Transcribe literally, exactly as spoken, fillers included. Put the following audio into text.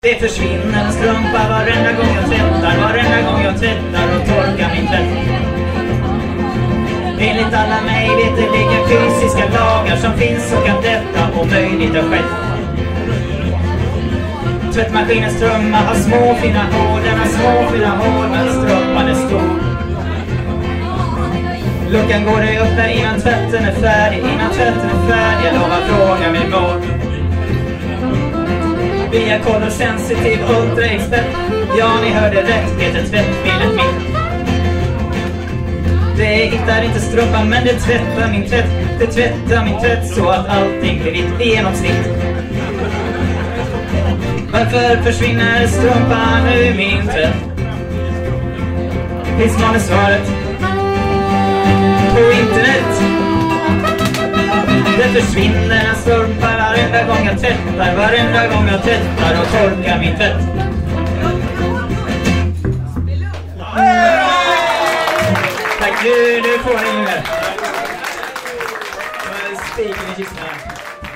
Det försvinner en strumpa varenda gång jag tvättar, varenda gång jag tvättar och torkar min tvätt. Enligt alla mig vet det ligger fysiska lagar som finns och att detta omöjligt har skett. Tvättmaskinens strömmar har små fina hål, den har små fina hål men strumpan är stor. Luckan går det upp där innan tvätten är färdig, innan tvätten är färdig, jag lovar fråga min mor. Via Color Sensitive Ultra Expert. Ja, ni hörde rätt, heter tvättmedlet mitt. Det hittar inte strumpan men det tvättar min tvätt. Det tvättar min tvätt så att allting blir vitt i genomsnitt. Varför försvinner strumpan ur min tvätt? Finns någon i svaret? På internet. Det försvinner en strumpa varenda gång jag tvättar, varenda gång jag tvättar och torkar min tvätt. Tack, nu, nu får ni med. Spiken i kistan.